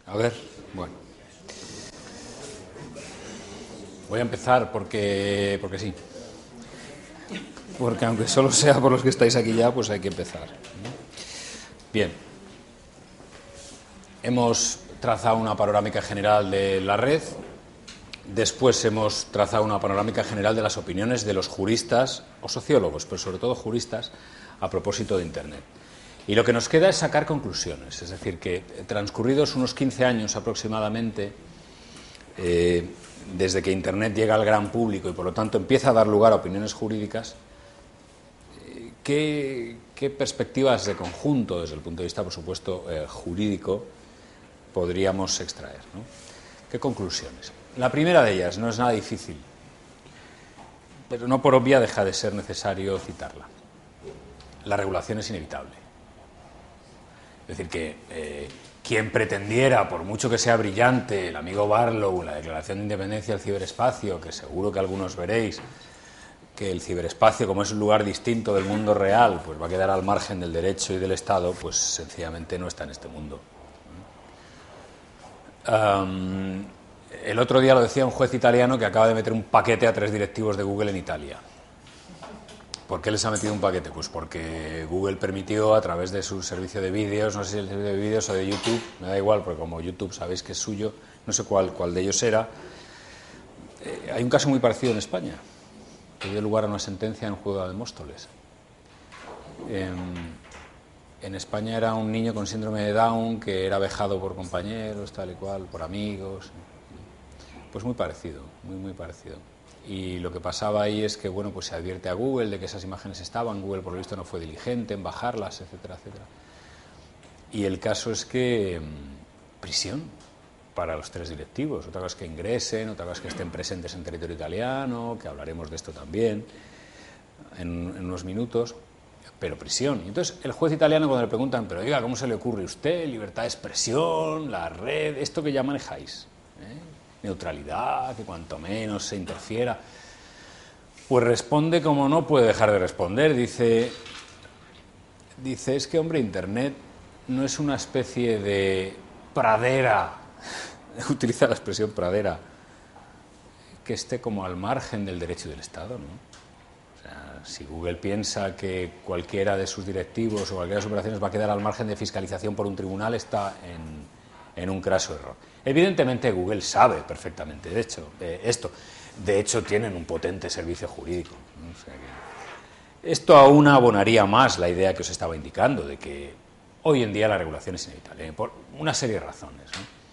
A ver, bueno. Voy a empezar porque sí. Porque aunque solo sea por los que estáis aquí ya, pues hay que empezar. Bien. Hemos trazado una panorámica general de la red. Después hemos trazado una panorámica general de las opiniones de los juristas o sociólogos, pero sobre todo juristas, a propósito de Internet. Y lo que nos queda es sacar conclusiones. Es decir, que transcurridos unos 15 años aproximadamente, desde que Internet llega al gran público y por lo tanto empieza a dar lugar a opiniones jurídicas, ¿qué perspectivas de conjunto, desde el punto de vista, por supuesto, jurídico, podríamos extraer, ¿no? ¿Qué conclusiones? La primera de ellas no es nada difícil, pero no por obvia deja de ser necesario citarla. La regulación es inevitable. Es decir, que quien pretendiera, por mucho que sea brillante, el amigo Barlow, la Declaración de Independencia del Ciberespacio, que seguro que algunos veréis, que el ciberespacio, como es un lugar distinto del mundo real, pues va a quedar al margen del derecho y del Estado, pues sencillamente no está en este mundo. El otro día lo decía un juez italiano que acaba de meter un paquete a 3 directivos de Google en Italia. ¿Por qué les ha metido un paquete? Pues porque Google permitió, a través de su servicio de vídeos, no sé si el servicio de vídeos o de YouTube, me da igual, porque como YouTube sabéis que es suyo, no sé cuál de ellos era. Hay un caso muy parecido en España, que dio lugar a una sentencia en un juzgado de Móstoles. En España era un niño con síndrome de Down que era vejado por compañeros, tal y cual, por amigos. Pues muy parecido, muy parecido. Y lo que pasaba ahí es que, bueno, pues se advierte a Google de que esas imágenes estaban. Google, por lo visto, no fue diligente en bajarlas, etcétera, etcétera. Y el caso es que prisión para los 3 directivos. Otra cosa es que ingresen, otra cosa es que estén presentes en territorio italiano, que hablaremos de esto también en unos minutos, pero prisión. Y entonces el juez italiano, cuando le preguntan, pero oiga, ¿cómo se le ocurre a usted? Libertad de expresión, la red, esto que ya manejáis, neutralidad, que cuanto menos se interfiera. Pues responde como no puede dejar de responder. Dice, es que, hombre, Internet no es una especie de pradera, utiliza la expresión pradera, que esté como al margen del derecho del Estado, ¿no? O sea, si Google piensa que cualquiera de sus directivos o cualquiera de sus operaciones va a quedar al margen de fiscalización por un tribunal, está en un craso error. Evidentemente Google sabe perfectamente esto. De hecho, tienen un potente servicio jurídico, ¿no? O sea que esto aún abonaría más la idea que os estaba indicando, de que hoy en día la regulación es inevitable, por una serie de razones,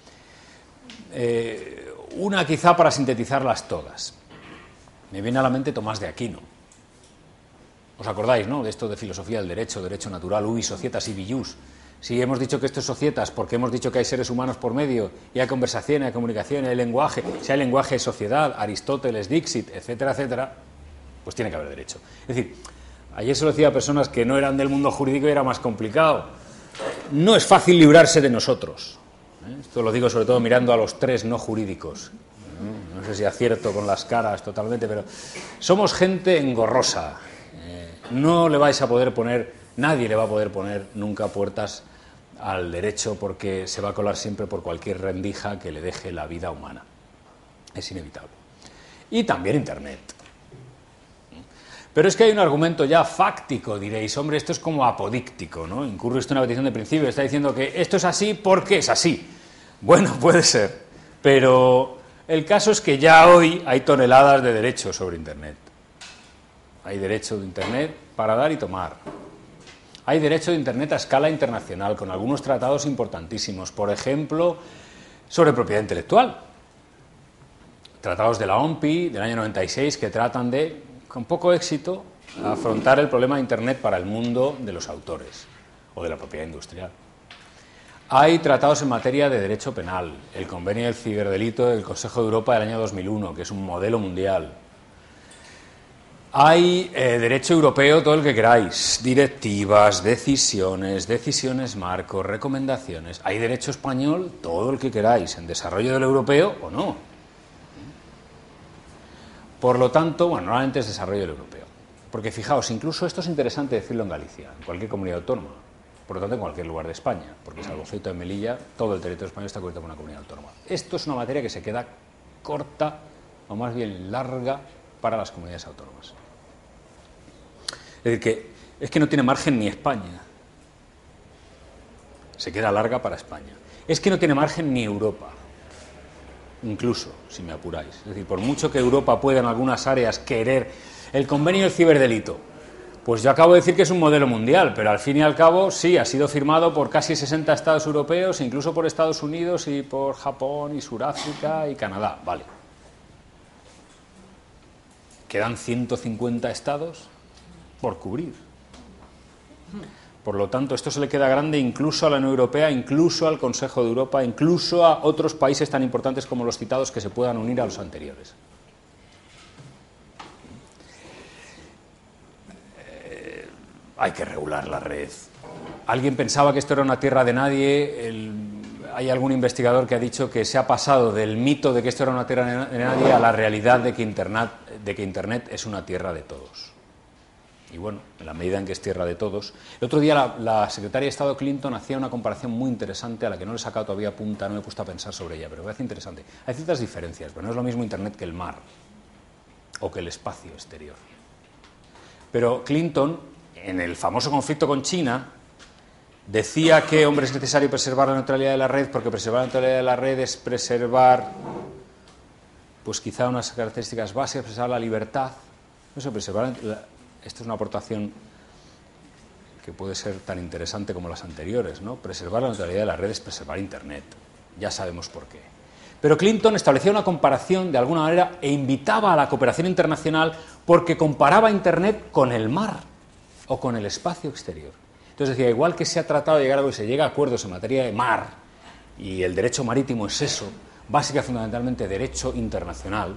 ¿no? Una quizá para sintetizarlas todas. Me viene a la mente Tomás de Aquino. ¿Os acordáis, no?, de esto de filosofía del derecho, derecho natural, ubi societas ibi jus? Si hemos dicho que esto es societas, porque hemos dicho que hay seres humanos por medio, y hay conversación, hay comunicación, hay lenguaje, si hay lenguaje hay sociedad, Aristóteles, Dixit, etcétera, etcétera, pues tiene que haber derecho. Es decir, ayer se lo decía a personas que no eran del mundo jurídico y era más complicado. No es fácil librarse de nosotros. Esto lo digo sobre todo mirando a los 3 no jurídicos. No sé si acierto con las caras totalmente, pero somos gente engorrosa. No le vais a poder poner, nadie le va a poder poner nunca puertas al derecho, porque se va a colar siempre por cualquier rendija que le deje la vida humana. Es inevitable. Y también Internet. Pero es que hay un argumento ya fáctico, diréis, hombre, esto es como apodíctico, ¿no? Incurre usted en una petición de principio, está diciendo que esto es así porque es así. Bueno, puede ser, pero el caso es que ya hoy hay toneladas de derechos sobre Internet. Hay derecho de Internet para dar y tomar. Hay derecho de Internet a escala internacional, con algunos tratados importantísimos, por ejemplo, sobre propiedad intelectual. Tratados de la OMPI del año 96 que tratan de, con poco éxito, afrontar el problema de Internet para el mundo de los autores o de la propiedad industrial. Hay tratados en materia de derecho penal, el convenio del ciberdelito del Consejo de Europa del año 2001, que es un modelo mundial. Hay derecho europeo, todo el que queráis, directivas, decisiones marco, recomendaciones. Hay derecho español, todo el que queráis, en desarrollo del europeo o no. Por lo tanto, bueno, normalmente es desarrollo del europeo. Porque fijaos, incluso esto es interesante decirlo en Galicia, en cualquier comunidad autónoma. por lo tanto en cualquier lugar de España, porque salvo Ceuta y Melilla, todo el territorio español está cubierto por una comunidad autónoma. Esto es una materia que se queda corta, o más bien larga, para las comunidades autónomas. Es decir, es que no tiene margen ni España. Se queda larga para España. Es que no tiene margen ni Europa, incluso, si me apuráis. Es decir, por mucho que Europa pueda en algunas áreas querer el convenio del ciberdelito, pues yo acabo de decir que es un modelo mundial, pero al fin y al cabo sí, ha sido firmado por casi 60 estados europeos, incluso por Estados Unidos y por Japón y Sudáfrica y Canadá, vale. Quedan 150 estados por cubrir. Por lo tanto, esto se le queda grande incluso a la Unión Europea, incluso al Consejo de Europa, incluso a otros países tan importantes como los citados que se puedan unir a los anteriores. Hay que regular la red. Alguien pensaba que esto era una tierra de nadie. Hay algún investigador que ha dicho que se ha pasado del mito de que esto era una tierra de nadie a la realidad de que Internet es una tierra de todos. Y bueno, en la medida en que es tierra de todos. El otro día la secretaria de Estado Clinton hacía una comparación muy interesante a la que no le he sacado todavía punta, no me he puesto a pensar sobre ella, pero me parece interesante. Hay ciertas diferencias, pero no es lo mismo Internet que el mar o que el espacio exterior. Pero Clinton, en el famoso conflicto con China, decía que, hombre, es necesario preservar la neutralidad de la red, porque preservar la neutralidad de la red es preservar, pues quizá unas características básicas, preservar la libertad. Eso, esta es una aportación que puede ser tan interesante como las anteriores, ¿no? Preservar la neutralidad de la red es preservar Internet. Ya sabemos por qué. Pero Clinton establecía una comparación, de alguna manera, e invitaba a la cooperación internacional porque comparaba Internet con el mar o con el espacio exterior. Entonces decía, igual que se ha tratado de llegar a que se llega a acuerdos en materia de mar, y el derecho marítimo es eso, básica fundamentalmente derecho internacional,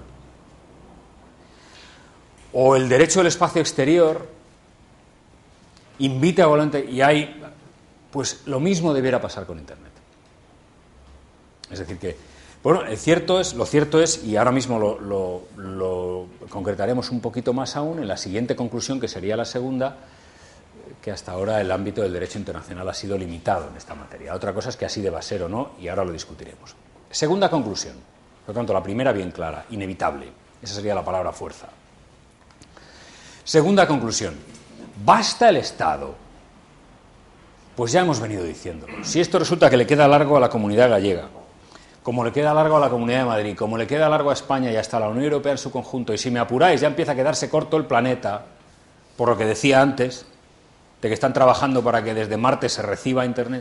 o el derecho del espacio exterior invita igualmente, y hay, pues lo mismo debiera pasar con Internet. Es decir que, bueno, lo cierto es, y ahora mismo lo concretaremos un poquito más aún en la siguiente conclusión, que sería la segunda, que hasta ahora el ámbito del derecho internacional ha sido limitado en esta materia. Otra cosa es que así deba ser o no, y ahora lo discutiremos. Segunda conclusión, por lo tanto, la primera bien clara, inevitable. Esa sería la palabra fuerza. Segunda conclusión, ¿basta el Estado? Pues ya hemos venido diciéndolo. Si esto resulta que le queda largo a la comunidad gallega, como le queda largo a la Comunidad de Madrid, como le queda largo a España y hasta a la Unión Europea en su conjunto, y si me apuráis ya empieza a quedarse corto el planeta, por lo que decía antes, de que están trabajando para que desde Marte se reciba Internet.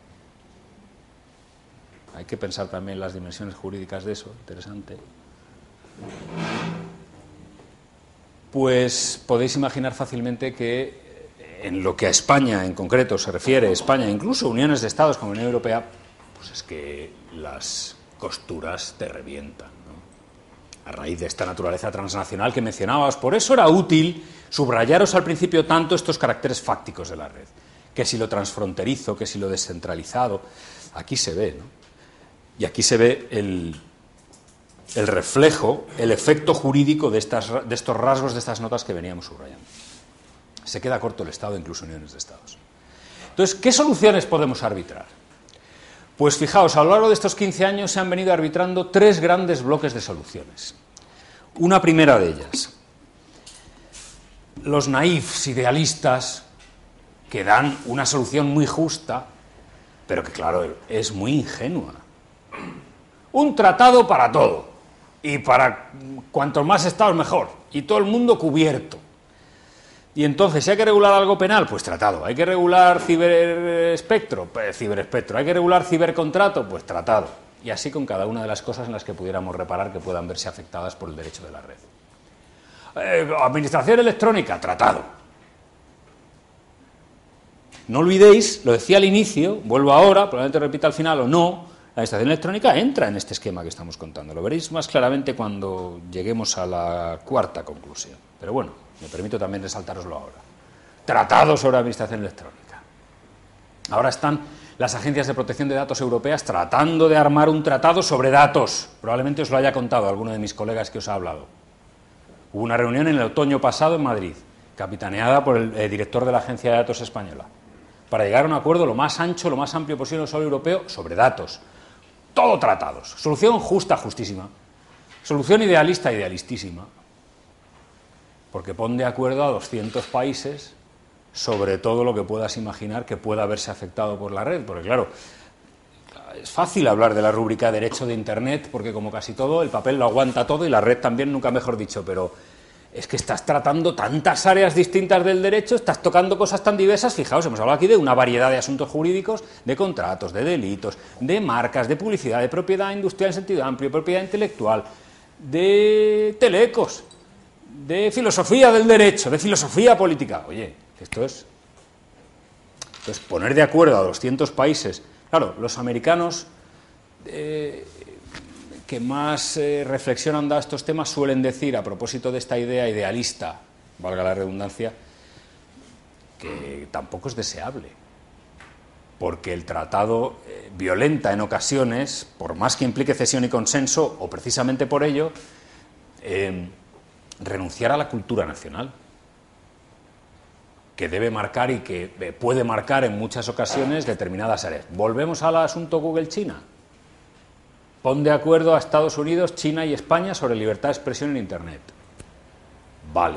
Hay que pensar también en las dimensiones jurídicas de eso, interesante. Pues podéis imaginar fácilmente que en lo que a España en concreto se refiere, España, incluso uniones de Estados como la Unión Europea, pues es que las costuras te revientan, ¿no? A raíz de esta naturaleza transnacional que mencionabas. Por eso era útil subrayaros al principio tanto estos caracteres fácticos de la red, que si lo transfronterizo, que si lo descentralizado, aquí se ve, ¿no? Y aquí se ve el reflejo, el efecto jurídico de estos rasgos, de estas notas que veníamos subrayando. Se queda corto el Estado, incluso uniones de Estados. Entonces, ¿qué soluciones podemos arbitrar? Pues fijaos, a lo largo de estos 15 años se han venido arbitrando 3 grandes bloques de soluciones. Una primera de ellas, los naifs idealistas que dan una solución muy justa, pero que claro, es muy ingenua. Un tratado para todo, y para cuantos más estados mejor, y todo el mundo cubierto. Y entonces, si hay que regular algo penal, pues tratado. Hay que regular ciberespectro, pues ciberespectro. Hay que regular cibercontrato, pues tratado. Y así con cada una de las cosas en las que pudiéramos reparar que puedan verse afectadas por el derecho de la red. Administración electrónica, tratado. No olvidéis, lo decía al inicio, vuelvo ahora, probablemente repita al final o no, la administración electrónica entra en este esquema que estamos contando. Lo veréis más claramente cuando lleguemos a la cuarta conclusión. Pero bueno, me permito también resaltároslo ahora. Tratado sobre administración electrónica. Ahora están las agencias de protección de datos europeas tratando de armar un tratado sobre datos. Probablemente os lo haya contado alguno de mis colegas que os ha hablado. Hubo una reunión en el otoño pasado en Madrid, capitaneada por el director de la Agencia de Datos Española. para llegar a un acuerdo lo más ancho, lo más amplio posible en el suelo europeo sobre datos. Todo tratados. Solución justa, justísima. Solución idealista, idealistísima. Porque pone de acuerdo a 200 países sobre todo lo que puedas imaginar que pueda haberse afectado por la red. Porque claro, es fácil hablar de la rúbrica derecho de Internet, porque como casi todo, el papel lo aguanta todo y la red también, nunca mejor dicho, pero es que estás tratando tantas áreas distintas del derecho, estás tocando cosas tan diversas. Fijaos, hemos hablado aquí de una variedad de asuntos jurídicos, de contratos, de delitos, de marcas, de publicidad, de propiedad industrial en sentido amplio, de propiedad intelectual, de telecos, de filosofía del derecho, de filosofía política. Oye, esto es poner de acuerdo a 200 países. Claro, los americanos que más reflexión han dado a estos temas suelen decir, a propósito de esta idea idealista, valga la redundancia, que tampoco es deseable, porque el tratado violenta en ocasiones, por más que implique cesión y consenso, o precisamente por ello, renunciar a la cultura nacional, que debe marcar y que puede marcar en muchas ocasiones determinadas áreas. Volvemos al asunto Google-China. Pon de acuerdo a Estados Unidos, China y España sobre libertad de expresión en Internet. Vale.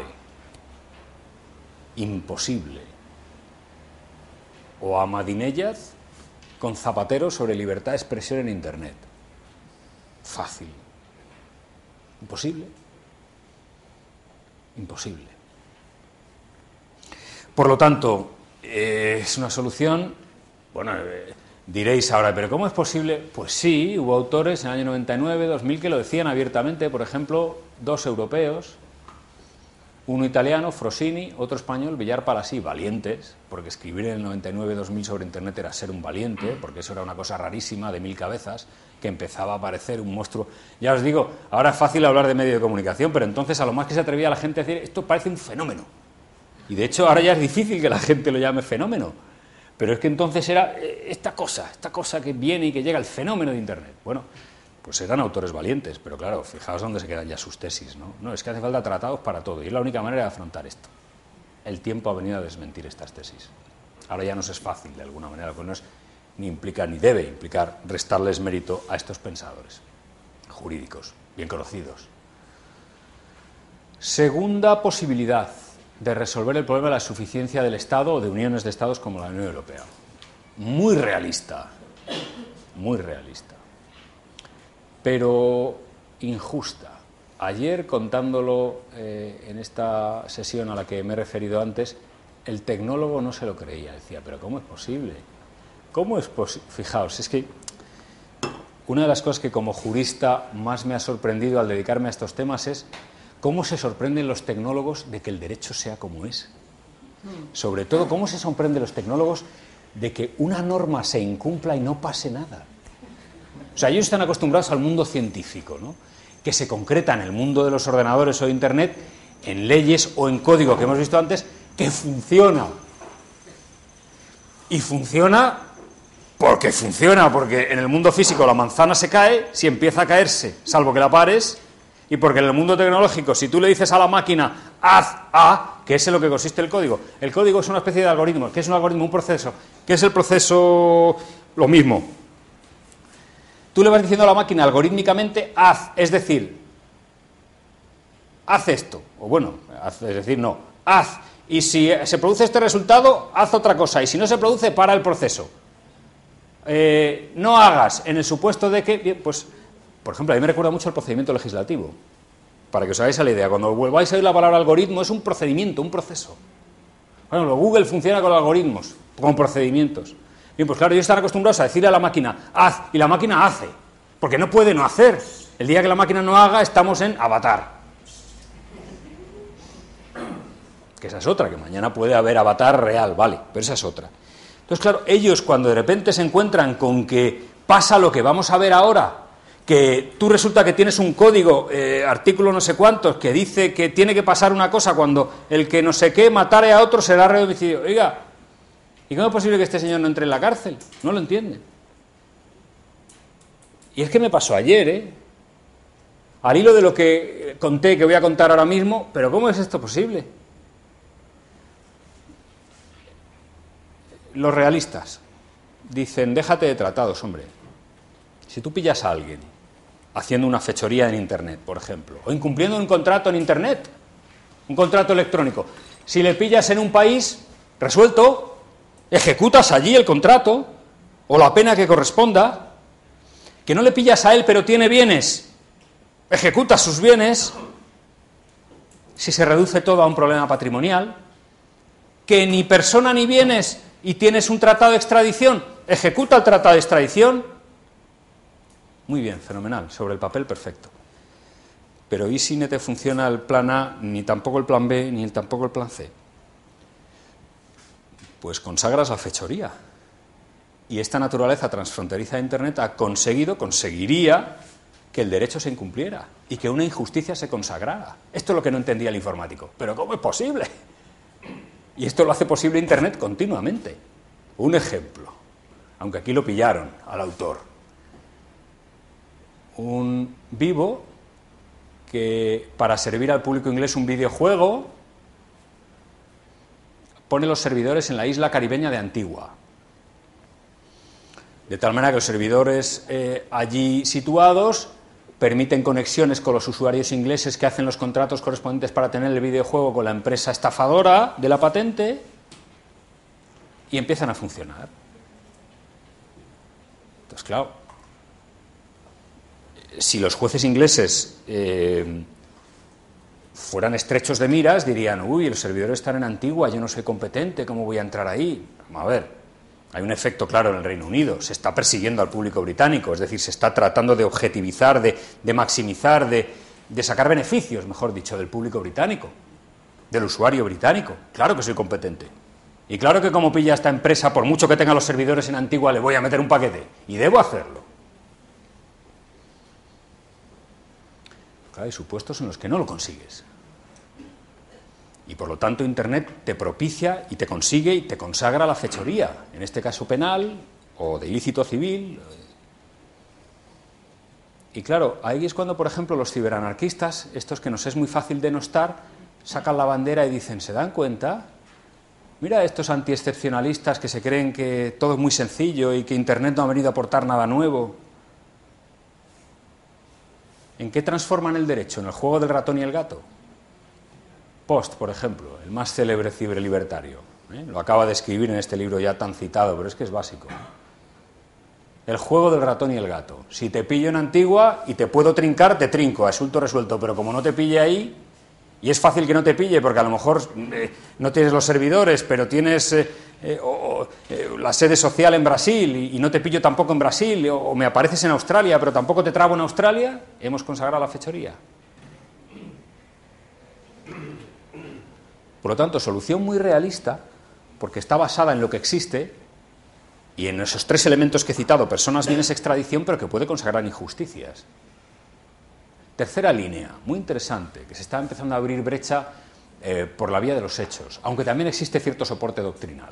Imposible. O Ahmadinejad con Zapatero sobre libertad de expresión en Internet. Fácil. Imposible. Imposible. Por lo tanto, es una solución, bueno, diréis ahora, ¿pero cómo es posible? Pues sí, hubo autores en el año 99, 2000 que lo decían abiertamente, por ejemplo, 2 europeos, uno italiano, Frosini, otro español, Villar Palasí, valientes, porque escribir en el 99-2000 sobre Internet era ser un valiente, porque eso era una cosa rarísima de 1000 cabezas, que empezaba a parecer un monstruo. Ya os digo, ahora es fácil hablar de medio de comunicación, pero entonces a lo más que se atrevía la gente a decir, esto parece un fenómeno. Y de hecho ahora ya es difícil que la gente lo llame fenómeno. Pero es que entonces era esta cosa que viene y que llega, el fenómeno de Internet. Bueno, pues eran autores valientes, pero claro, fijaos dónde se quedan ya sus tesis, ¿no? No, es que hace falta tratados para todo, y es la única manera de afrontar esto. El tiempo ha venido a desmentir estas tesis. Ahora ya nos es fácil, de alguna manera, pues no es, ni implica, ni debe implicar restarles mérito a estos pensadores jurídicos, bien conocidos. Segunda posibilidad de resolver el problema de la suficiencia del Estado o de uniones de Estados como la Unión Europea. Muy realista, pero injusta. Ayer, contándolo en esta sesión a la que me he referido antes, el tecnólogo no se lo creía. Decía, ¿pero cómo es posible? ¿Cómo es posible? Fijaos, es que una de las cosas que como jurista más me ha sorprendido al dedicarme a estos temas es cómo se sorprenden los tecnólogos de que el derecho sea como es. Sobre todo, cómo se sorprenden los tecnólogos de que una norma se incumpla y no pase nada. O sea, ellos están acostumbrados al mundo científico, ¿no?, que se concreta en el mundo de los ordenadores o de Internet, en leyes o en código que hemos visto antes, que funciona. Y funciona, porque en el mundo físico la manzana se cae si empieza a caerse, salvo que la pares. Y porque en el mundo tecnológico, si tú le dices a la máquina, haz A, que es en lo que consiste el código es una especie de algoritmo. ¿Qué es un algoritmo? Un proceso. ¿Qué es el proceso? Lo mismo. Tú le vas diciendo a la máquina algorítmicamente, haz, es decir, haz esto. O bueno, es decir, no, haz. Y si se produce este resultado, haz otra cosa. Y si no se produce, para el proceso. No hagas, en el supuesto de que, bien, pues, por ejemplo, a mí me recuerda mucho el procedimiento legislativo. Para que os hagáis a la idea, cuando volváis a oír la palabra algoritmo, es un procedimiento, un proceso. Bueno, Google funciona con algoritmos, con procedimientos. Bien, pues claro, ellos están acostumbrados a decirle a la máquina, haz, y la máquina hace, porque no puede no hacer. El día que la máquina no haga, estamos en Avatar. Que esa es otra, que mañana puede haber Avatar real, vale, pero esa es otra. Entonces, claro, ellos cuando de repente se encuentran con que pasa lo que vamos a ver ahora, que tú resulta que tienes un código, artículo no sé cuántos, que dice que tiene que pasar una cosa cuando el que no sé qué matare a otro será reo de homicidio. Oiga, ¿y cómo es posible que este señor no entre en la cárcel? No lo entienden. Y es que me pasó ayer, al hilo de lo que conté, que voy a contar ahora mismo, pero ¿cómo es esto posible? los realistas dicen, déjate de tratados, hombre. Si tú pillas a alguien haciendo una fechoría en Internet, por ejemplo, o incumpliendo un contrato en Internet, un contrato electrónico, si le pillas en un país, resuelto, ejecutas allí el contrato, o la pena que corresponda, que no le pillas a él pero tiene bienes, ejecutas sus bienes, si se reduce todo a un problema patrimonial, que ni persona ni bienes y tienes un tratado de extradición, ejecuta el tratado de extradición. Muy bien, fenomenal, sobre el papel perfecto. Pero ¿y si no te funciona el plan A, ni tampoco el plan B, ni tampoco el plan C? Pues consagras la fechoría. Y esta naturaleza transfronteriza de Internet conseguiría que el derecho se incumpliera y que una injusticia se consagrara. Esto es lo que no entendía el informático. ¿Pero cómo es posible? Y esto lo hace posible Internet continuamente. Un ejemplo, aunque aquí lo pillaron al autor. Un vivo que, para servir al público inglés un videojuego, pone los servidores en la isla caribeña de Antigua. De tal manera que los servidores allí situados permiten conexiones con los usuarios ingleses que hacen los contratos correspondientes para tener el videojuego con la empresa estafadora de la patente y empiezan a funcionar. Entonces, claro, si los jueces ingleses fueran estrechos de miras, dirían, uy, los servidores están en Antigua, yo no soy competente, ¿cómo voy a entrar ahí? Vamos a ver. Hay un efecto claro en el Reino Unido, se está persiguiendo al público británico, es decir, se está tratando de objetivizar, de maximizar, de sacar beneficios, mejor dicho, del público británico, del usuario británico. Claro que soy competente. Y claro que como pilla esta empresa, por mucho que tenga los servidores en Antigua, le voy a meter un paquete. Y debo hacerlo. Claro, hay supuestos en los que no lo consigues. Y por lo tanto Internet te propicia y te consigue y te consagra la fechoría, en este caso penal o de ilícito civil. Y claro, ahí es cuando, por ejemplo, los ciberanarquistas, estos que nos es muy fácil denostar, sacan la bandera y dicen, ¿se dan cuenta? Mira estos antiexcepcionalistas que se creen que todo es muy sencillo y que Internet no ha venido a aportar nada nuevo. ¿En qué transforman el derecho? ¿En el juego del ratón y el gato? Post, por ejemplo, el más célebre ciberlibertario, lo acaba de escribir en este libro ya tan citado, pero es que es básico. El juego del ratón y el gato. Si te pillo en Antigua y te puedo trincar, te trinco, asunto resuelto, pero como no te pille ahí, y es fácil que no te pille porque a lo mejor no tienes los servidores, pero tienes la sede social en Brasil y no te pillo tampoco en Brasil, o me apareces en Australia, pero tampoco te trabo en Australia, hemos consagrado la fechoría. Por lo tanto, solución muy realista, porque está basada en lo que existe y en esos tres elementos que he citado, personas, bienes, extradición, pero que puede consagrar injusticias. Tercera línea, muy interesante, que se está empezando a abrir brecha por la vía de los hechos, aunque también existe cierto soporte doctrinal.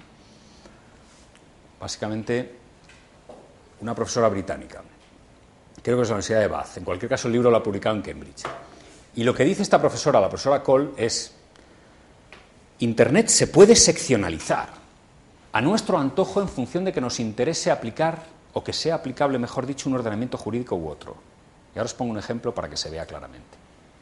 Básicamente, una profesora británica, creo que es la Universidad de Bath, en cualquier caso el libro lo ha publicado en Cambridge. Y lo que dice esta profesora, la profesora Cole, es: Internet se puede seccionalizar a nuestro antojo en función de que nos interese aplicar, o que sea aplicable, mejor dicho, un ordenamiento jurídico u otro. Y ahora os pongo un ejemplo para que se vea claramente.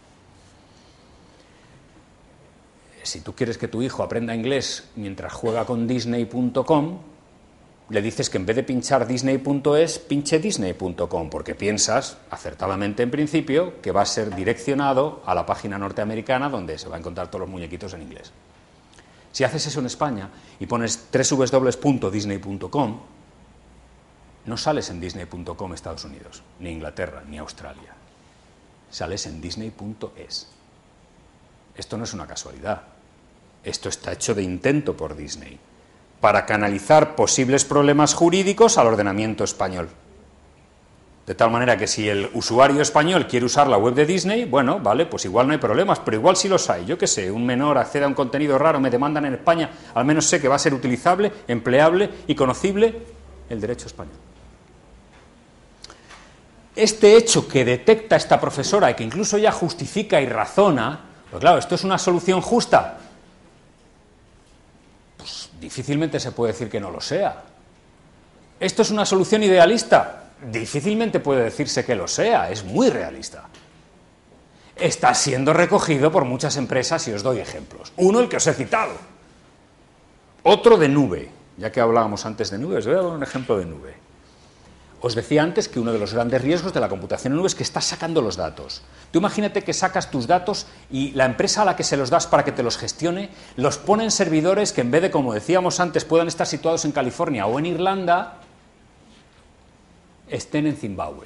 Si tú quieres que tu hijo aprenda inglés mientras juega con Disney.com, le dices que en vez de pinchar Disney.es, pinche Disney.com, porque piensas, acertadamente en principio, que va a ser direccionado a la página norteamericana donde se va a encontrar todos los muñequitos en inglés. Si haces eso en España y pones www.disney.com, no sales en Disney.com Estados Unidos, ni Inglaterra, ni Australia. Sales en Disney.es. Esto no es una casualidad. Esto está hecho de intento por Disney, para canalizar posibles problemas jurídicos al ordenamiento español. De tal manera que si el usuario español quiere usar la web de Disney, bueno, vale, pues igual no hay problemas, pero igual sí los hay. Yo qué sé, un menor accede a un contenido raro, me demandan en España, al menos sé que va a ser utilizable, empleable y conocible el derecho español. Este hecho que detecta esta profesora y que incluso ya justifica y razona, pues claro, ¿esto es una solución justa? Pues Difícilmente se puede decir que no lo sea. ¿Esto es una solución idealista? Difícilmente puede decirse que lo sea, es muy realista. Está siendo recogido por muchas empresas y os doy ejemplos. Uno, el que os he citado. Otro de nube. Ya que hablábamos antes de nube, os voy a dar un ejemplo de nube. Os decía antes que uno de los grandes riesgos de la computación en nube es que estás sacando los datos. Tú imagínate que sacas tus datos y la empresa a la que se los das para que te los gestione los pone en servidores que en vez de, como decíamos antes, puedan estar situados en California o en Irlanda, estén en Zimbabue.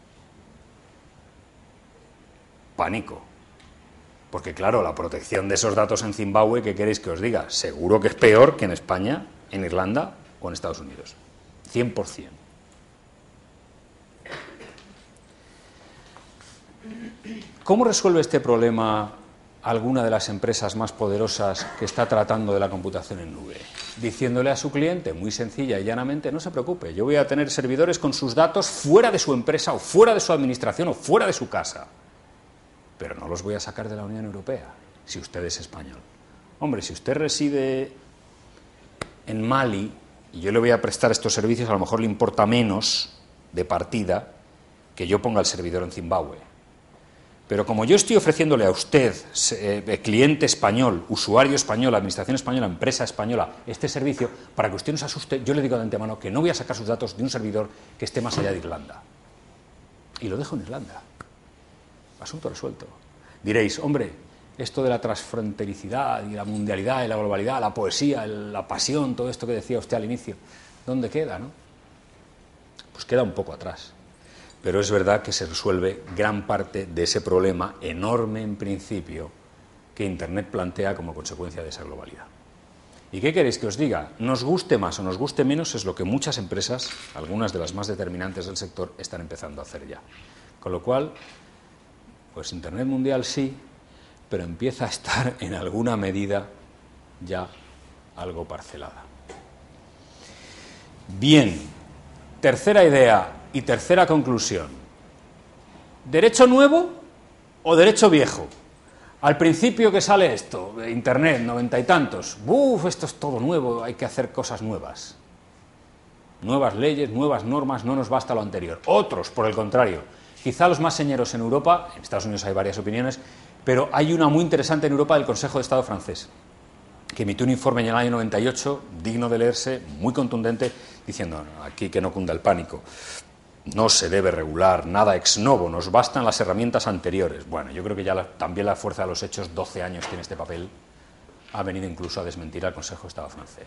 Pánico. Porque claro, la protección de esos datos en Zimbabue, ¿qué queréis que os diga? Seguro que es peor que en España, en Irlanda o en Estados Unidos. 100%. ¿Cómo resuelve este problema alguna de las empresas más poderosas que está tratando de la computación en nube? Diciéndole a su cliente, muy sencilla y llanamente, no se preocupe, yo voy a tener servidores con sus datos fuera de su empresa o fuera de su administración o fuera de su casa, pero no los voy a sacar de la Unión Europea, si usted es español. Hombre, si usted reside en Mali y yo le voy a prestar estos servicios, a lo mejor le importa menos de partida que yo ponga el servidor en Zimbabue. Pero como yo estoy ofreciéndole a usted, cliente español, usuario español, administración española, empresa española, este servicio, para que usted no se asuste, yo le digo de antemano que no voy a sacar sus datos de un servidor que esté más allá de Irlanda. Y lo dejo en Irlanda. Asunto resuelto. Diréis, hombre, esto de la transfrontericidad y la mundialidad y la globalidad, la poesía, la pasión, todo esto que decía usted al inicio, ¿dónde queda, no? Pues queda un poco atrás. Pero es verdad que se resuelve gran parte de ese problema enorme en principio que Internet plantea como consecuencia de esa globalidad. ¿Y qué queréis que os diga? Nos guste más o nos guste menos es lo que muchas empresas, algunas de las más determinantes del sector, están empezando a hacer ya. Con lo cual, pues Internet mundial sí, pero empieza a estar en alguna medida ya algo parcelada. Bien, tercera idea y tercera conclusión. ¿Derecho nuevo o derecho viejo? Al principio que sale esto, de Internet, 90 y tantos, esto es todo nuevo, hay que hacer cosas nuevas. Nuevas leyes, nuevas normas, no nos basta lo anterior. Otros, por el contrario, quizá los más señeros en Europa, en Estados Unidos hay varias opiniones, pero hay una muy interesante en Europa del Consejo de Estado francés, que emitió un informe en el año 98, digno de leerse, muy contundente, diciendo, aquí que no cunda el pánico, no se debe regular nada ex novo, nos bastan las herramientas anteriores. Bueno, yo creo que ya también la fuerza de los hechos, 12 años tiene este papel, ha venido incluso a desmentir al Consejo de Estado francés.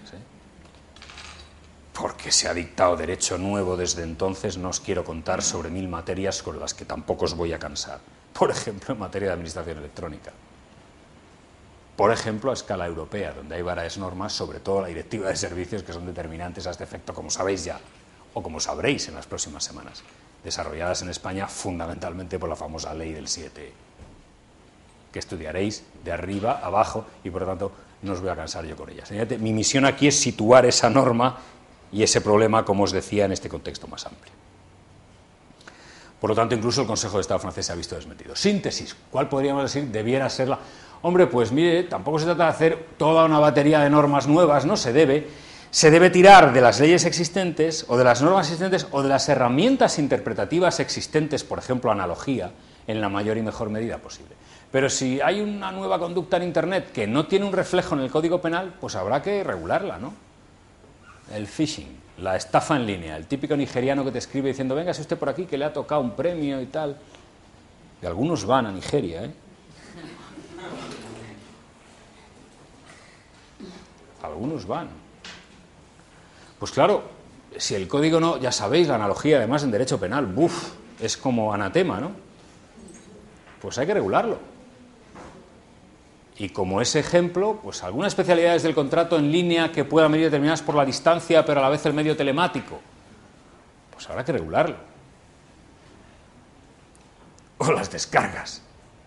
Porque se ha dictado derecho nuevo desde entonces, no os quiero contar sobre 1000 materias con las que tampoco os voy a cansar. Por ejemplo, en materia de administración electrónica. Por ejemplo, a escala europea, donde hay varias normas, sobre todo la Directiva de Servicios, que son determinantes a este efecto, como sabéis ya, o como sabréis en las próximas semanas, desarrolladas en España fundamentalmente por la famosa Ley del 7, que estudiaréis de arriba a abajo y por lo tanto no os voy a cansar yo con ellas. Mi misión aquí es situar esa norma y ese problema, como os decía, en este contexto más amplio. Por lo tanto, incluso el Consejo de Estado francés se ha visto desmentido. Síntesis, ¿cuál podríamos decir debiera ser la...? Hombre, pues mire, tampoco se trata de hacer toda una batería de normas nuevas, no se debe tirar de las leyes existentes o de las normas existentes o de las herramientas interpretativas existentes, por ejemplo, analogía, en la mayor y mejor medida posible. Pero si hay una nueva conducta en Internet que no tiene un reflejo en el Código Penal, pues habrá que regularla, ¿no? El phishing, la estafa en línea, el típico nigeriano que te escribe diciendo, véngase usted por aquí que le ha tocado un premio y tal. Y algunos van a Nigeria, ¿eh? Algunos van. Pues claro, si el código no, ya sabéis, la analogía además en derecho penal, es como anatema, ¿no? Pues hay que regularlo. Y como ese ejemplo, pues algunas especialidades del contrato en línea que puedan venir determinadas por la distancia, pero a la vez el medio telemático, pues habrá que regularlo. O las descargas.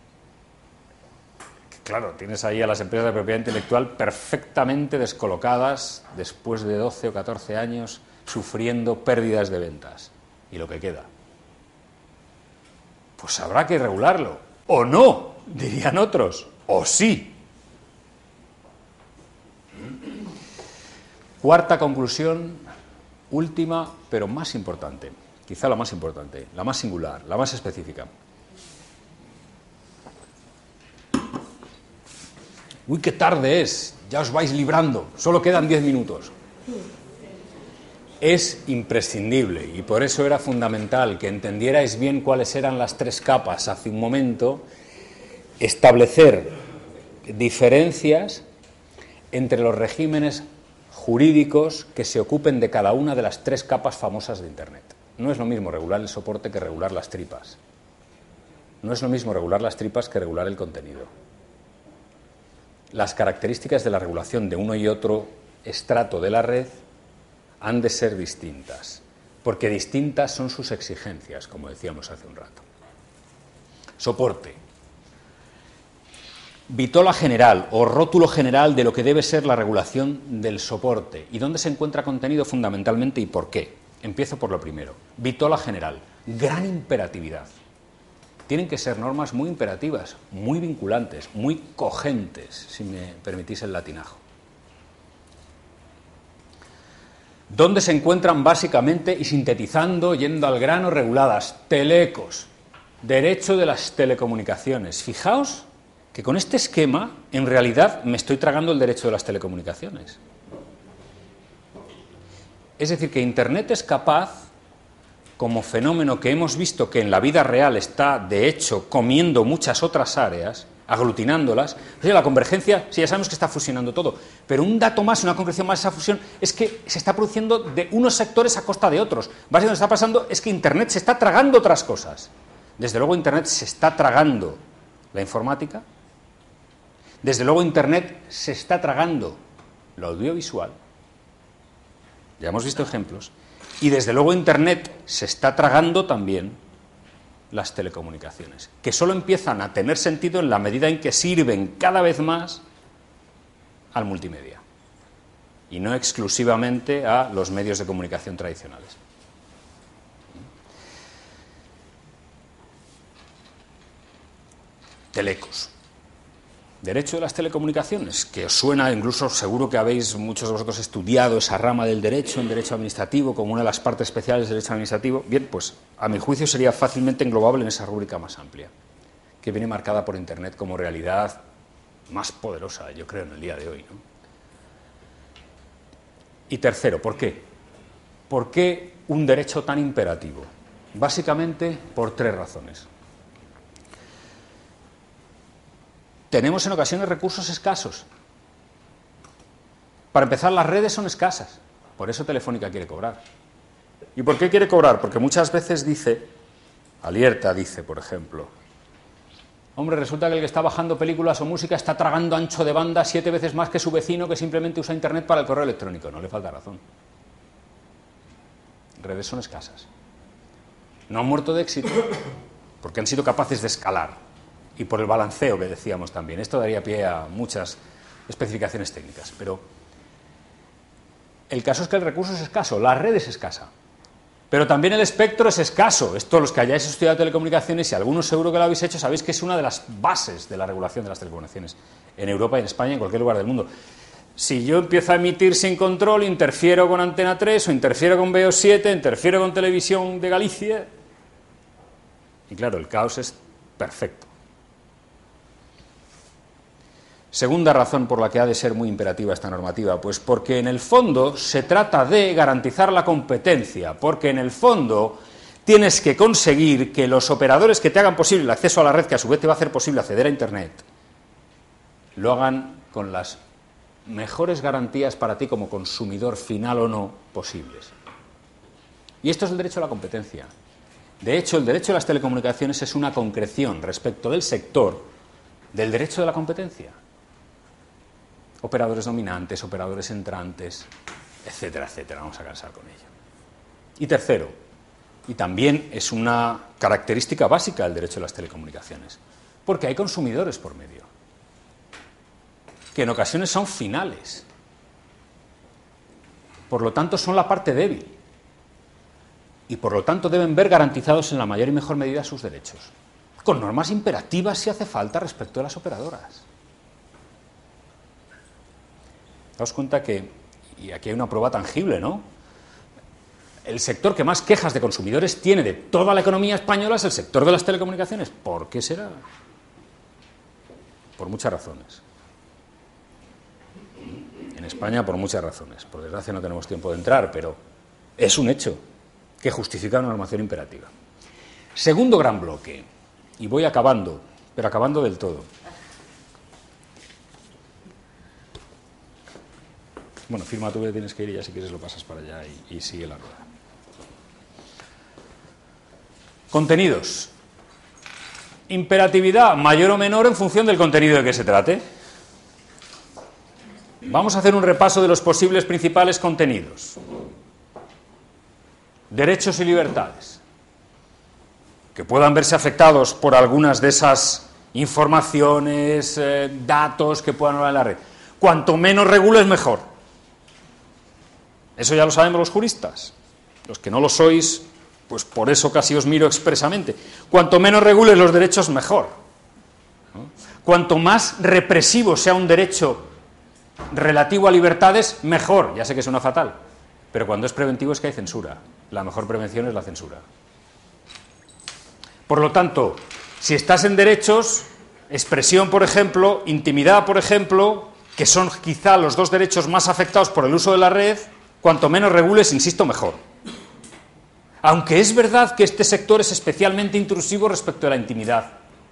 Claro, tienes ahí a las empresas de propiedad intelectual perfectamente descolocadas después de 12 o 14 años sufriendo pérdidas de ventas. ¿Y lo que queda? Pues habrá que regularlo. O no, dirían otros. O sí. Cuarta conclusión, última, pero más importante, quizá la más importante, la más singular, la más específica. Uy, qué tarde es, ya os vais librando, solo quedan 10 minutos. Es imprescindible, y por eso era fundamental que entendierais bien cuáles eran las tres capas hace un momento, establecer diferencias entre los regímenes jurídicos que se ocupen de cada una de las tres capas famosas de Internet. No es lo mismo regular el soporte que regular las tripas. No es lo mismo regular las tripas que regular el contenido. Las características de la regulación de uno y otro estrato de la red han de ser distintas, porque distintas son sus exigencias, como decíamos hace un rato. Soporte. Vitola general o rótulo general de lo que debe ser la regulación del soporte. ¿Y dónde se encuentra contenido fundamentalmente y por qué? Empiezo por lo primero. Vitola general. Gran imperatividad. Tienen que ser normas muy imperativas, muy vinculantes, muy cogentes, si me permitís el latinajo. ¿Dónde se encuentran básicamente y sintetizando, yendo al grano, reguladas? Telecos. Derecho de las telecomunicaciones. Fijaos que con este esquema, en realidad, me estoy tragando el derecho de las telecomunicaciones. Es decir, que Internet es capaz, como fenómeno que hemos visto que en la vida real está, de hecho, comiendo muchas otras áreas, aglutinándolas. O sea, la convergencia, sí, ya sabemos que está fusionando todo, pero un dato más, una concreción más de esa fusión, es que se está produciendo de unos sectores a costa de otros. Básicamente lo que está pasando es que Internet se está tragando otras cosas. Desde luego Internet se está tragando la informática. Desde luego Internet se está tragando lo audiovisual. Ya hemos visto ejemplos. Y desde luego Internet se está tragando también las telecomunicaciones, que solo empiezan a tener sentido en la medida en que sirven cada vez más al multimedia y no exclusivamente a los medios de comunicación tradicionales. Telecos. Derecho de las telecomunicaciones, que os suena, incluso seguro que habéis muchos de vosotros estudiado esa rama del derecho en derecho administrativo como una de las partes especiales del derecho administrativo. Bien, pues a mi juicio sería fácilmente englobable en esa rúbrica más amplia, que viene marcada por Internet como realidad más poderosa, yo creo, en el día de hoy, ¿no? Y tercero, ¿por qué? ¿Por qué un derecho tan imperativo? Básicamente por tres razones. Tenemos en ocasiones recursos escasos. Para empezar, las redes son escasas. Por eso Telefónica quiere cobrar. ¿Y por qué quiere cobrar? Porque muchas veces dice, Alierta dice, por ejemplo, hombre, resulta que el que está bajando películas o música está tragando ancho de banda 7 veces más que su vecino que simplemente usa Internet para el correo electrónico. No le falta razón. Redes son escasas. No han muerto de éxito porque han sido capaces de escalar. Y por el balanceo que decíamos también. Esto daría pie a muchas especificaciones técnicas, pero el caso es que el recurso es escaso, la red es escasa, pero también el espectro es escaso. Esto, los que hayáis estudiado telecomunicaciones, y algunos seguro que lo habéis hecho, sabéis que es una de las bases de la regulación de las telecomunicaciones en Europa, en España, en cualquier lugar del mundo. Si yo empiezo a emitir sin control, interfiero con Antena 3 o interfiero con BO7, interfiero con Televisión de Galicia, y claro, el caos es perfecto. Segunda razón por la que ha de ser muy imperativa esta normativa, pues porque en el fondo se trata de garantizar la competencia, porque en el fondo tienes que conseguir que los operadores que te hagan posible el acceso a la red, que a su vez te va a hacer posible acceder a Internet, lo hagan con las mejores garantías para ti como consumidor final o no posibles. Y esto es el derecho a la competencia. De hecho, el derecho a las telecomunicaciones es una concreción respecto del sector del derecho de la competencia. Operadores dominantes, operadores entrantes, etcétera, etcétera. Vamos a cansar con ello. Y tercero, y también es una característica básica del derecho de las telecomunicaciones, porque hay consumidores por medio, que en ocasiones son finales. Por lo tanto, son la parte débil. Y por lo tanto deben ver garantizados en la mayor y mejor medida sus derechos, con normas imperativas si hace falta respecto de las operadoras. Daos cuenta que, y aquí hay una prueba tangible, ¿no? El sector que más quejas de consumidores tiene de toda la economía española es el sector de las telecomunicaciones. ¿Por qué será? Por muchas razones. En España, por muchas razones. Por desgracia no tenemos tiempo de entrar, pero es un hecho que justifica una normación imperativa. Segundo gran bloque, y voy acabando, pero acabando del todo. Bueno, firma tú que tienes que ir y ya si quieres lo pasas para allá y sigue la rueda. Contenidos. Imperatividad mayor o menor en función del contenido de que se trate. Vamos a hacer un repaso de los posibles principales contenidos. Derechos y libertades. Que puedan verse afectados por algunas de esas informaciones, datos que puedan hablar en la red. Cuanto menos regules, mejor. Eso ya lo sabemos los juristas. Los que no lo sois, pues por eso casi os miro expresamente. Cuanto menos regules los derechos, mejor. ¿No? Cuanto más represivo sea un derecho relativo a libertades, mejor. Ya sé que suena fatal, pero cuando es preventivo es que hay censura. La mejor prevención es la censura. Por lo tanto, si estás en derechos, expresión, por ejemplo, intimidad, por ejemplo, que son quizá los dos derechos más afectados por el uso de la red, cuanto menos regules, insisto, mejor. Aunque es verdad que este sector es especialmente intrusivo respecto a la intimidad.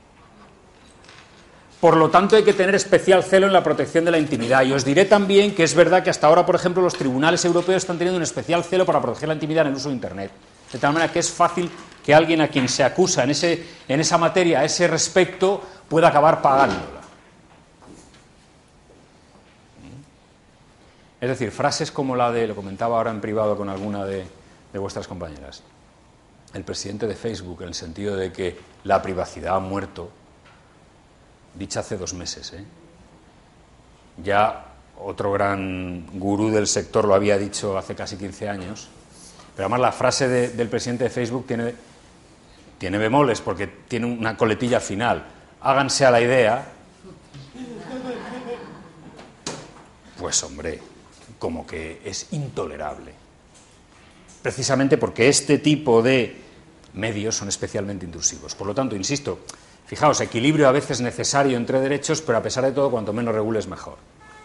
Por lo tanto, hay que tener especial celo en la protección de la intimidad. Y os diré también que es verdad que hasta ahora, por ejemplo, los tribunales europeos están teniendo un especial celo para proteger la intimidad en el uso de Internet. De tal manera que es fácil que alguien a quien se acusa en esa materia, a ese respecto, pueda acabar pagándola. Es decir, frases como la de, lo comentaba ahora en privado con alguna de vuestras compañeras, el presidente de Facebook, en el sentido de que la privacidad ha muerto, dicha hace 2 meses. Ya otro gran gurú del sector lo había dicho hace casi 15 años, pero además la frase del presidente de Facebook tiene bemoles porque tiene una coletilla final. Háganse a la idea. Pues hombre, como que es intolerable. Precisamente porque este tipo de medios son especialmente intrusivos. Por lo tanto, insisto, fijaos, equilibrio a veces necesario entre derechos, pero a pesar de todo, cuanto menos regules, mejor.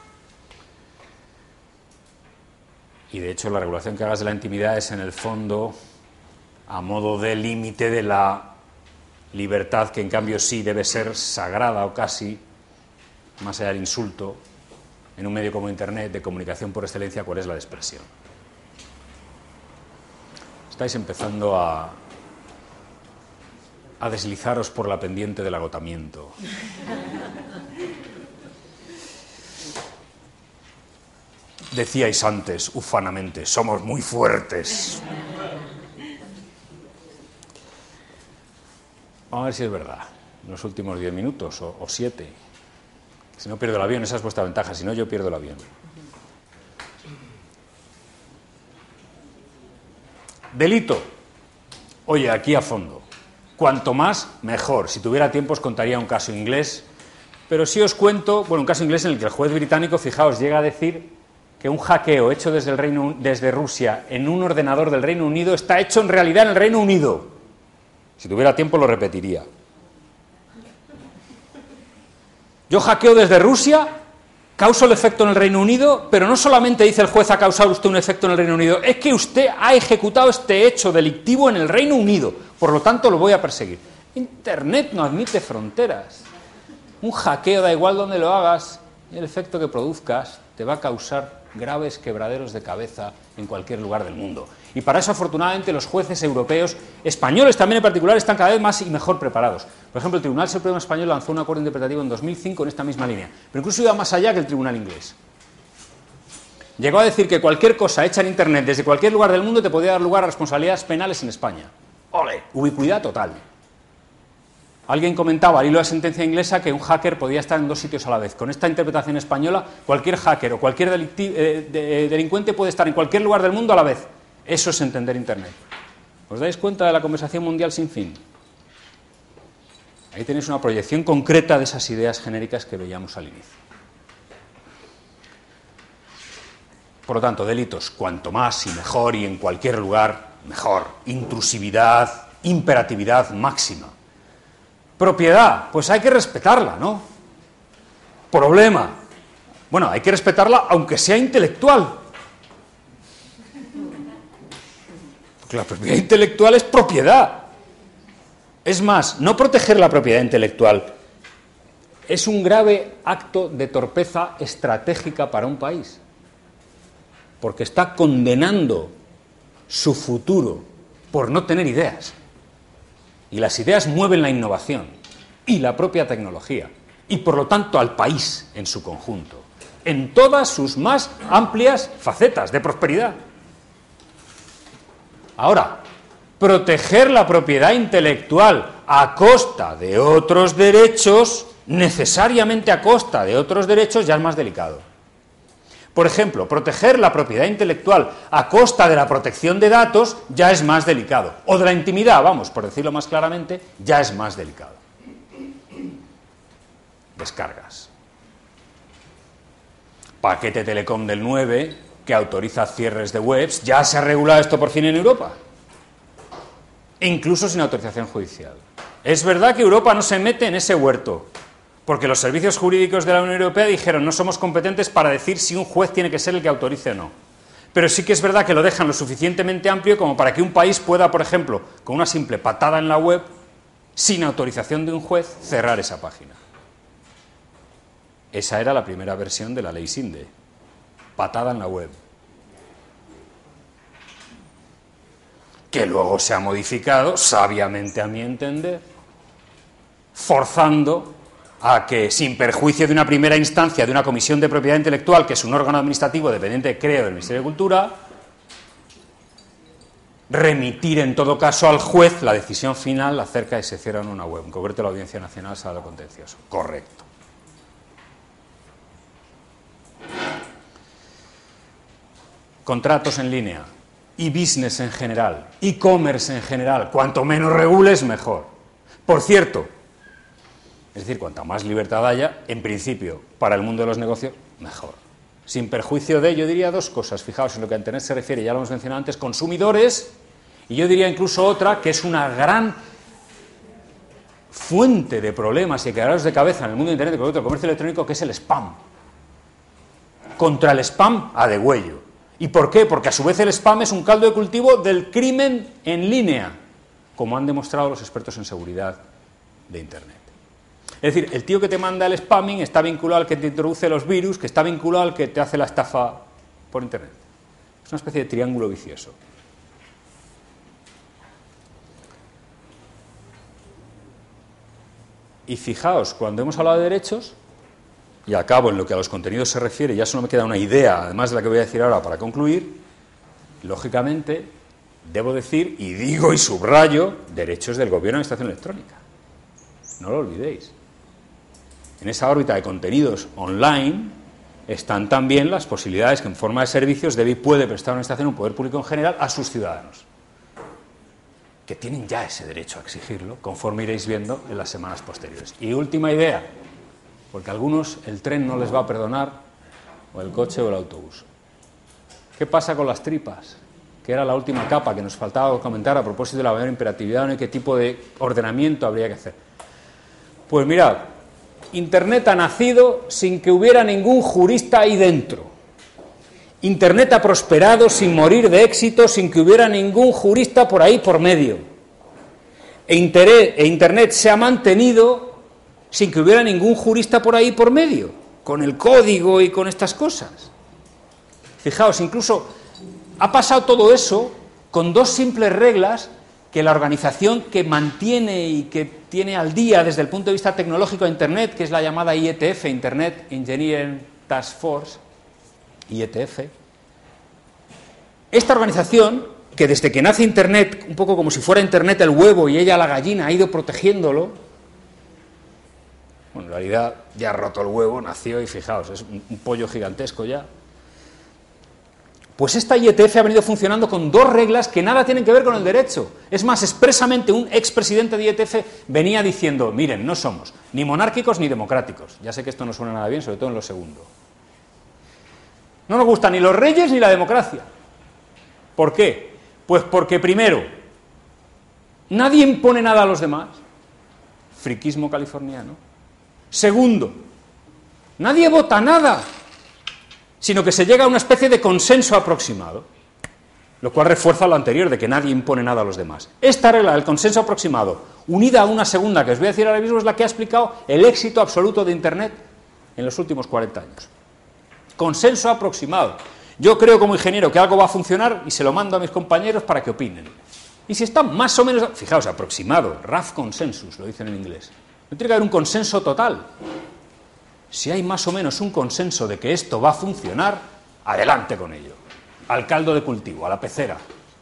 Y de hecho, la regulación que hagas de la intimidad es, en el fondo, a modo de límite de la libertad, que en cambio sí debe ser sagrada o casi, más allá del insulto, en un medio como Internet, de comunicación por excelencia, ¿cuál es la de expresión? Estáis empezando a deslizaros por la pendiente del agotamiento. Decíais antes, ufanamente, somos muy fuertes. Vamos a ver si es verdad, en los últimos 10 minutos o 7. Si no pierdo el avión, esa es vuestra ventaja, si no yo pierdo el avión. Delito. Oye, aquí a fondo. Cuanto más, mejor. Si tuviera tiempo os contaría un caso inglés, pero sí os cuento, un caso inglés en el que el juez británico, fijaos, llega a decir que un hackeo hecho desde Rusia en un ordenador del Reino Unido está hecho en realidad en el Reino Unido. Si tuviera tiempo lo repetiría. Yo hackeo desde Rusia, causo el efecto en el Reino Unido, pero no solamente dice el juez ha causado usted un efecto en el Reino Unido, es que usted ha ejecutado este hecho delictivo en el Reino Unido, por lo tanto lo voy a perseguir. Internet no admite fronteras. Un hackeo, da igual donde lo hagas, y el efecto que produzcas te va a causar graves quebraderos de cabeza en cualquier lugar del mundo. Y para eso, afortunadamente, los jueces europeos, españoles también en particular, están cada vez más y mejor preparados. Por ejemplo, el Tribunal Supremo Español lanzó un acuerdo interpretativo en 2005 en esta misma línea, pero incluso iba más allá que el Tribunal Inglés. Llegó a decir que cualquier cosa hecha en Internet desde cualquier lugar del mundo te podía dar lugar a responsabilidades penales en España. ¡Ole! Ubicuidad total. Alguien comentaba al hilo de la sentencia inglesa que un hacker podía estar en 2 sitios a la vez. Con esta interpretación española, cualquier hacker o cualquier delincuente puede estar en cualquier lugar del mundo a la vez. Eso es entender Internet. ¿Os dais cuenta de la conversación mundial sin fin? Ahí tenéis una proyección concreta de esas ideas genéricas que veíamos al inicio. Por lo tanto, delitos, cuanto más y mejor y en cualquier lugar, mejor. Intrusividad, imperatividad máxima. Propiedad, pues hay que respetarla, ¿no? Problema, bueno, hay que respetarla aunque sea intelectual. Porque la propiedad intelectual es propiedad. Es más, no proteger la propiedad intelectual es un grave acto de torpeza estratégica para un país. Porque está condenando su futuro por no tener ideas. Y las ideas mueven la innovación y la propia tecnología, y por lo tanto al país en su conjunto, en todas sus más amplias facetas de prosperidad. Ahora, proteger la propiedad intelectual a costa de otros derechos, necesariamente a costa de otros derechos, ya es más delicado. Por ejemplo, proteger la propiedad intelectual a costa de la protección de datos ya es más delicado. O de la intimidad, vamos, por decirlo más claramente, ya es más delicado. Descargas. Paquete Telecom del 9, que autoriza cierres de webs, ya se ha regulado esto por fin en Europa. E incluso sin autorización judicial. Es verdad que Europa no se mete en ese huerto, porque los servicios jurídicos de la Unión Europea dijeron no somos competentes para decir si un juez tiene que ser el que autorice o no. Pero sí que es verdad que lo dejan lo suficientemente amplio como para que un país pueda, por ejemplo, con una simple patada en la web, sin autorización de un juez, cerrar esa página. Esa era la primera versión de la ley Sinde. Patada en la web. Que luego se ha modificado, sabiamente a mi entender, forzando a que, sin perjuicio de una primera instancia de una comisión de propiedad intelectual, que es un órgano administrativo dependiente, creo, del Ministerio de Cultura, remitir en todo caso al juez la decisión final acerca de si se cierra una web, en concreto la Audiencia Nacional Sala Contencioso. Correcto. Contratos en línea, e-business en general, e-commerce en general, cuanto menos regules, mejor. Por cierto, es decir, cuanta más libertad haya, en principio, para el mundo de los negocios, mejor. Sin perjuicio de, yo diría dos cosas. Fijaos, en lo que a Internet se refiere, ya lo hemos mencionado antes, consumidores, y yo diría incluso otra, que es una gran fuente de problemas y quedaros de cabeza en el mundo de Internet, con el comercio electrónico, que es el spam. Contra el spam a degüello. ¿Y por qué? Porque a su vez el spam es un caldo de cultivo del crimen en línea, como han demostrado los expertos en seguridad de Internet. Es decir, el tío que te manda el spamming está vinculado al que te introduce los virus, que está vinculado al que te hace la estafa por Internet. Es una especie de triángulo vicioso. Y fijaos, cuando hemos hablado de derechos, y acabo en lo que a los contenidos se refiere, ya solo me queda una idea, además de la que voy a decir ahora para concluir, lógicamente, debo decir, y digo y subrayo, derechos del gobierno de administración electrónica. No lo olvidéis. En esa órbita de contenidos online están también las posibilidades que en forma de servicios debe y puede prestar una administración, un poder público en general, a sus ciudadanos, que tienen ya ese derecho a exigirlo, conforme iréis viendo en las semanas posteriores. Y última idea, porque a algunos el tren no les va a perdonar, o el coche o el autobús. ¿Qué pasa con las tripas? Que era la última capa que nos faltaba comentar a propósito de la mayor imperatividad, ¿no? Y qué tipo de ordenamiento habría que hacer. Pues mirad, Internet ha nacido sin que hubiera ningún jurista ahí dentro. Internet ha prosperado sin morir de éxito, sin que hubiera ningún jurista por ahí por medio. E Internet se ha mantenido sin que hubiera ningún jurista por ahí por medio, con el código y con estas cosas. Fijaos, incluso ha pasado todo eso con dos simples reglas que la organización que mantiene y que tiene al día desde el punto de vista tecnológico a Internet, que es la llamada IETF, Internet Engineering Task Force, IETF. Esta organización, que desde que nace Internet, un poco como si fuera Internet el huevo y ella la gallina, ha ido protegiéndolo. Bueno, en realidad ya ha roto el huevo, nació y fijaos, es un pollo gigantesco ya. Pues esta IETF ha venido funcionando con dos reglas que nada tienen que ver con el derecho. Es más, expresamente un expresidente de IETF venía diciendo, miren, no somos ni monárquicos ni democráticos. Ya sé que esto no suena nada bien, sobre todo en lo segundo. No nos gustan ni los reyes ni la democracia. ¿Por qué? Pues porque primero, nadie impone nada a los demás. Friquismo californiano. Segundo, nadie vota nada, sino que se llega a una especie de consenso aproximado, lo cual refuerza lo anterior de que nadie impone nada a los demás. Esta regla del consenso aproximado, unida a una segunda que os voy a decir ahora mismo, es la que ha explicado el éxito absoluto de Internet en los últimos 40 años. Consenso aproximado. Yo creo como ingeniero que algo va a funcionar y se lo mando a mis compañeros para que opinen. Y si está más o menos, fijaos, aproximado, rough consensus, lo dicen en inglés. No tiene que haber un consenso total. Si hay más o menos un consenso de que esto va a funcionar, adelante con ello. Al caldo de cultivo, a la pecera.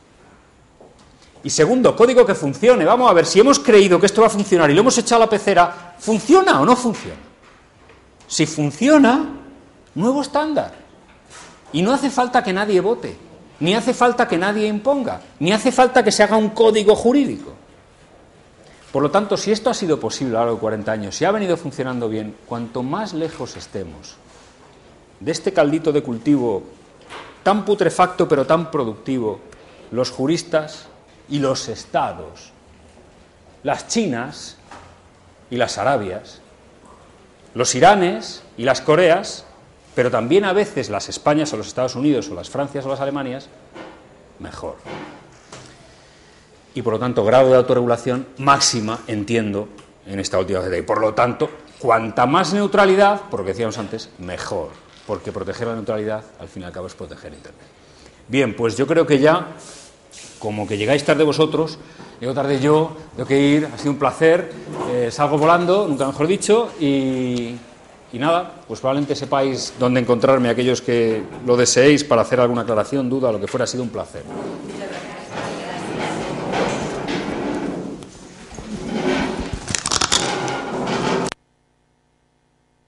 Y segundo, código que funcione. Vamos a ver, si hemos creído que esto va a funcionar y lo hemos echado a la pecera, ¿funciona o no funciona? Si funciona, nuevo estándar. Y no hace falta que nadie vote, ni hace falta que nadie imponga, ni hace falta que se haga un código jurídico. Por lo tanto, si esto ha sido posible a lo largo de 40 años, si ha venido funcionando bien, cuanto más lejos estemos de este caldito de cultivo tan putrefacto pero tan productivo, los juristas y los estados, las Chinas y las Arabias, los Iranes y las Coreas, pero también a veces las Españas o los Estados Unidos o las Francias o las Alemanias, mejor. Y por lo tanto, grado de autorregulación máxima, entiendo, en esta última fase. Y por lo tanto, cuanta más neutralidad, por lo que decíamos antes, mejor. Porque proteger la neutralidad, al fin y al cabo, es proteger Internet. Bien, pues yo creo que ya, como que llegáis tarde vosotros, llego tarde yo, tengo que ir, ha sido un placer, salgo volando, nunca mejor dicho, y nada, pues probablemente sepáis dónde encontrarme aquellos que lo deseéis para hacer alguna aclaración, duda, lo que fuera, ha sido un placer.